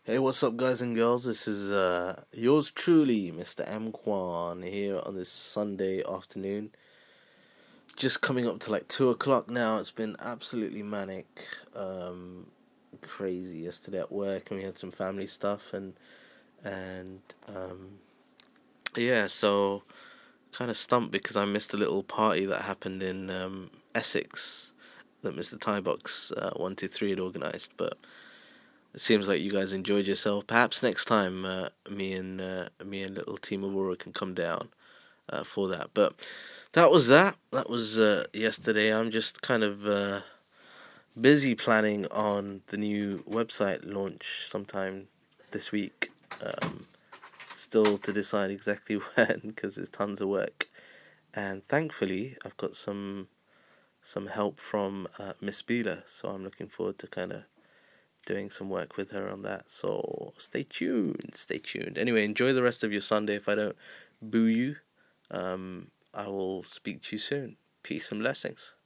Hey, what's up, guys and girls? This is yours truly, Mr. M. Kwan, here on this Sunday afternoon. Just coming up to like 2 o'clock now. It's been absolutely manic, crazy yesterday at work, and we had some family stuff, and yeah, so kind of stumped because I missed a little party that happened in Essex that Mr. Tybox 123 had organised, but. It seems like you guys enjoyed yourself. Perhaps next time, me and little team Aurora can come down for that. But that was that. That was yesterday. I'm just kind of busy planning on the new website launch sometime this week. Still to decide exactly when, because there's tons of work. And thankfully, I've got some help from Miss Bila, so I'm looking forward to kind of doing some work with her on that. So stay tuned. Anyway, enjoy the rest of your Sunday. If I don't boo you, I will speak to you soon. Peace and blessings.